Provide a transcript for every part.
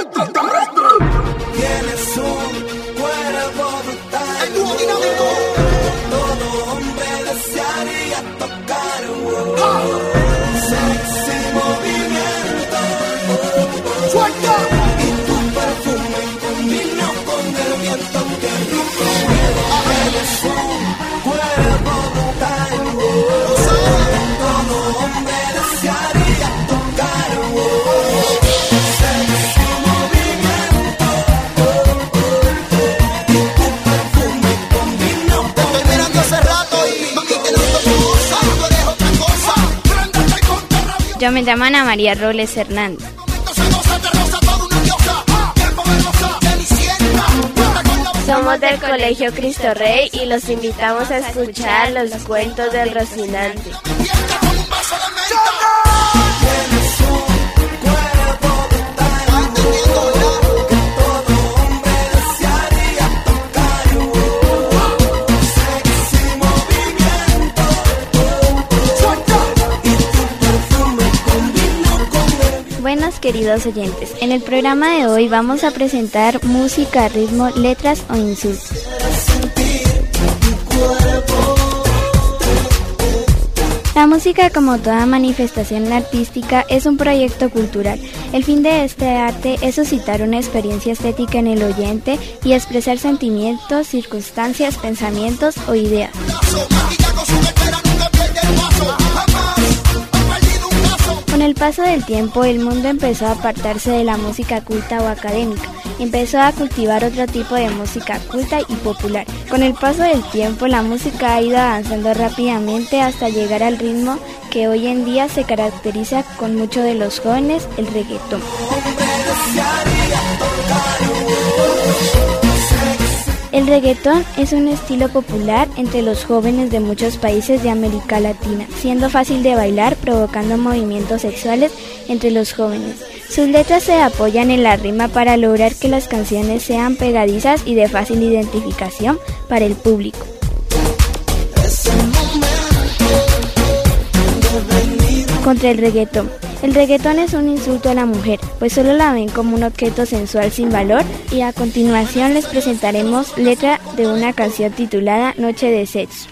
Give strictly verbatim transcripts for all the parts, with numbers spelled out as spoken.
extraterrestre. Tienes un cuerpo brutal. El dúo dinámico. Todo hombre desearía tocar. Oh, oh. Sexy movimiento. Oh, suelta. Y tu perfume combina con el viento que rico. Tienes un cuerpo brutal. Oh, todo hombre desearía tocar. Oh, sexy movimiento. Oh, oh, oh. Y tu perfume combina con el viento. Te estoy mirando hace rato y mami que no te gusta. Tú eres otra cosa. Préndete con terra. Yo me llamo Ana María Robles Hernández. Somos del Colegio Cristo Rey y los invitamos a escuchar los cuentos del Rocinante. Buenos queridos oyentes, en el programa de hoy vamos a presentar música, ritmo, letras o insultos. La música, como toda manifestación artística, es un proyecto cultural. El fin de este arte es suscitar una experiencia estética en el oyente y expresar sentimientos, circunstancias, pensamientos o ideas. Con el paso del tiempo, el mundo empezó a apartarse de la música culta o académica. Empezó a cultivar otro tipo de música culta y popular. Con el paso del tiempo, la música ha ido avanzando rápidamente hasta llegar al ritmo que hoy en día se caracteriza con mucho de los jóvenes, el reggaetón. El reggaetón es un estilo popular entre los jóvenes de muchos países de América Latina, siendo fácil de bailar, provocando movimientos sexuales entre los jóvenes. Sus letras se apoyan en la rima para lograr que las canciones sean pegadizas y de fácil identificación para el público. Contra el reggaetón. El reggaetón es un insulto a la mujer, pues solo la ven como un objeto sensual sin valor, y a continuación les presentaremos letra de una canción titulada Noche de Sexo.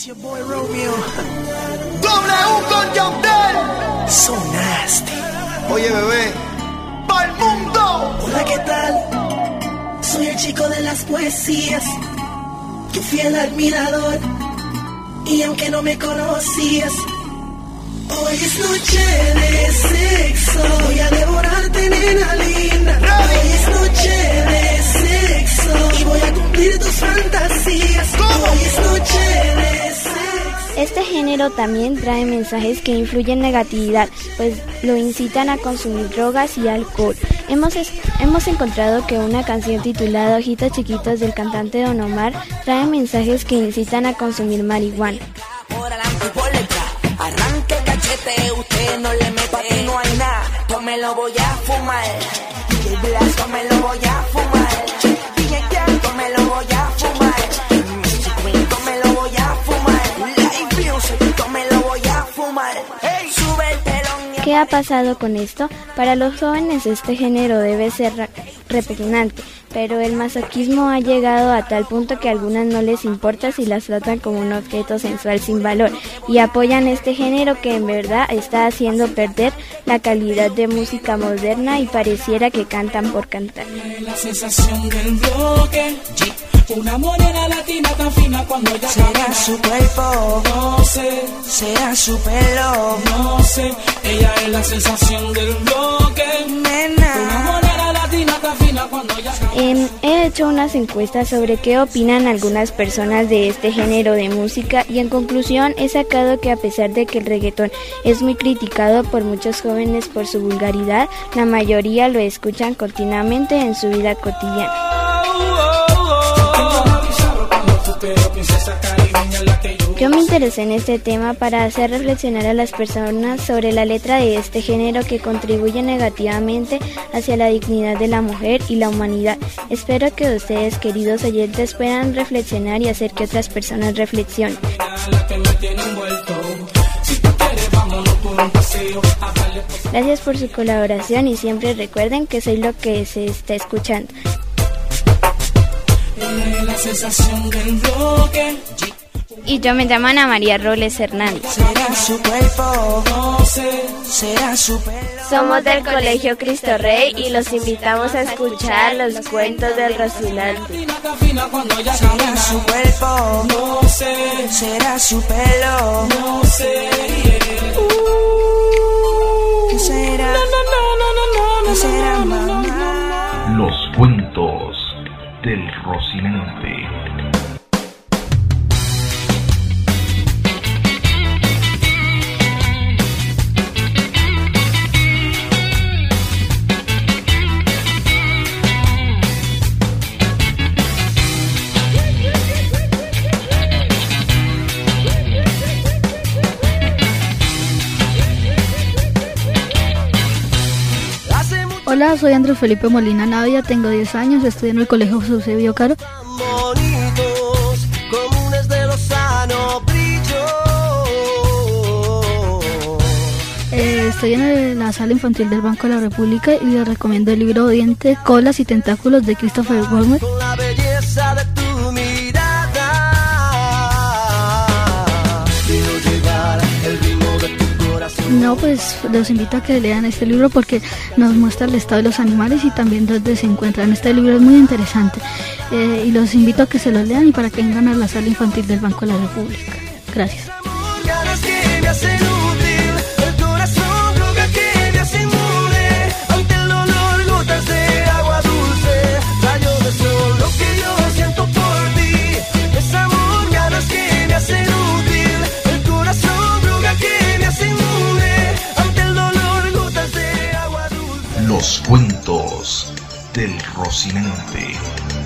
So nasty. Oye, bebé, ¡pa'l mundo! Hola, ¿qué tal? Soy el chico de las poesías, tu fiel admirador. Y aunque no me conocías, hoy es noche de sexo. Voy a devorarte, nena linda. Hoy es noche de sexo y voy a cumplir tus fantasías. Hoy es noche de sexo. Este género también trae mensajes que influyen negatividad, pues lo incitan a consumir drogas y alcohol. Hemos, es, hemos encontrado que una canción titulada Ojitos Chiquitos del cantante Don Omar trae mensajes que incitan a consumir marihuana. Arranque cachete, usted no le mete, pa' ti no hay nada, yo me lo voy a fumar. D J Blas, yo me lo voy a fumar. D J Jack, yo me lo voy a fumar. Music Queen, yo me lo voy a fumar. Live Music, yo me lo voy a fumar. Hey, sube el telón. ¿Qué ha pasado con esto? Para los jóvenes este género debe ser re- repugnante, pero el masoquismo ha llegado a tal punto que a algunas no les importa si las tratan como un objeto sensual sin valor y apoyan este género que en verdad está haciendo perder la calidad de música moderna y pareciera que cantan por cantar. La sensación del bloque, una morena latina tan fina cuando ella será camina. Su cuerpo, no sé, será su pelo, no sé, ella es la sensación del bloque, nena. Una morena latina tan fina cuando ella camina. Eh, he hecho unas encuestas sobre qué opinan algunas personas de este género de música y en conclusión he sacado que a pesar de que el reggaetón es muy criticado por muchos jóvenes por su vulgaridad, la mayoría lo escuchan continuamente en su vida cotidiana. Yo me interesé en este tema para hacer reflexionar a las personas sobre la letra de este género que contribuye negativamente hacia la dignidad de la mujer y la humanidad. Espero que ustedes, queridos oyentes, puedan reflexionar y hacer que otras personas reflexionen. Gracias por su colaboración y siempre recuerden que soy lo que se está escuchando. La sensación del bloque. Y yo me llamo Ana María Robles Hernández. Será su cuerpo, no sé, será su pelo. Somos del Colegio Cristo Rey y los invitamos a escuchar los cuentos del Rocinante. Será su cuerpo, no sé, será su pelo, no sé. ¿Qué será? ¿Qué será, mamá? Los cuentos del Rocinante. Hola, soy Andrés Felipe Molina Navia, tengo diez años, estudio en el Colegio Eusebio Caro. Bonitos, comunes de Lozano, brillo. Eh, estoy en el- la sala infantil del Banco de la República y les recomiendo el libro Dientes, Colas y Tentáculos de Christopher Wolmer. Con la belleza de tu mirada, quiero llevar el ritmo de tu corazón. No, pues los invito a que lean este libro porque nos muestra el estado de los animales y también dónde se encuentran. Este libro es muy interesante eh, y los invito a que se lo lean y para que vengan a la sala infantil del Banco de la República. Gracias. Ganas que me hacen útil, el corazón droga que me hace inmune, ante el dolor gotas de agua dulce, rayo de sol, lo que yo siento por ti, es amor, ganas que me hacen útil, el corazón droga que me hace inmune, ante el dolor gotas de agua dulce. Los cuentos del Rocinante.